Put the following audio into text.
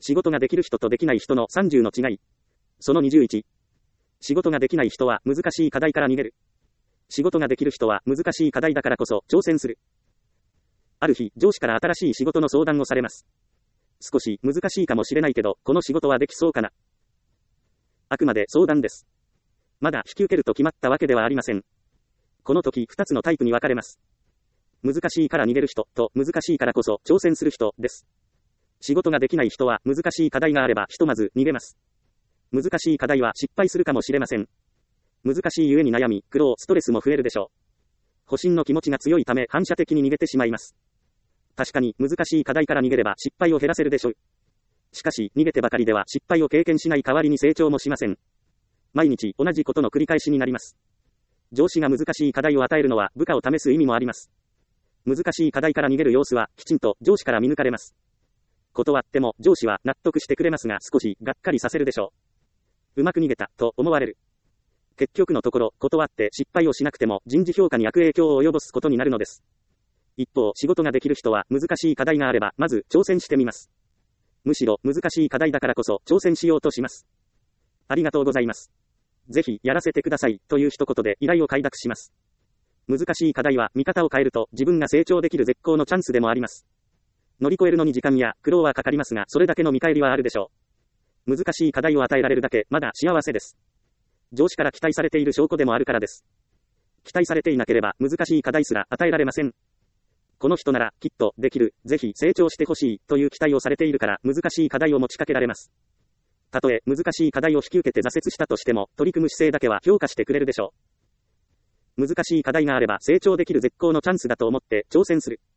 仕事ができる人とできない人の30の違い。その21。仕事ができない人は難しい課題から逃げる。仕事ができる人は難しい課題だからこそ挑戦する。ある日、上司から新しい仕事の相談をされます。少し難しいかもしれないけど、この仕事はできそうかな。あくまで相談です。まだ引き受けると決まったわけではありません。この時、2つのタイプに分かれます。難しいから逃げる人と難しいからこそ挑戦する人です。仕事ができない人は難しい課題があればひとまず逃げます。難しい課題は失敗するかもしれません。難しいゆえに悩み、苦労、ストレスも増えるでしょう。保身の気持ちが強いため反射的に逃げてしまいます。確かに難しい課題から逃げれば失敗を減らせるでしょう。しかし逃げてばかりでは失敗を経験しない代わりに成長もしません。毎日同じことの繰り返しになります。上司が難しい課題を与えるのは部下を試す意味もあります。難しい課題から逃げる様子はきちんと上司から見抜かれます。断っても上司は納得してくれますが少しがっかりさせるでしょう。うまく逃げたと思われる。結局のところ断って失敗をしなくても人事評価に悪影響を及ぼすことになるのです。一方、仕事ができる人は難しい課題があればまず挑戦してみます。むしろ難しい課題だからこそ挑戦しようとします。ありがとうございます。ぜひやらせてくださいという一言で依頼を快諾します。難しい課題は見方を変えると自分が成長できる絶好のチャンスでもあります。乗り越えるのに時間や苦労はかかりますがそれだけの見返りはあるでしょう。難しい課題を与えられるだけまだ幸せです。上司から期待されている証拠でもあるからです。期待されていなければ難しい課題すら与えられません。この人ならきっとできる、ぜひ成長してほしいという期待をされているから難しい課題を持ちかけられます。たとえ難しい課題を引き受けて挫折したとしても取り組む姿勢だけは評価してくれるでしょう。難しい課題があれば成長できる絶好のチャンスだと思って挑戦する。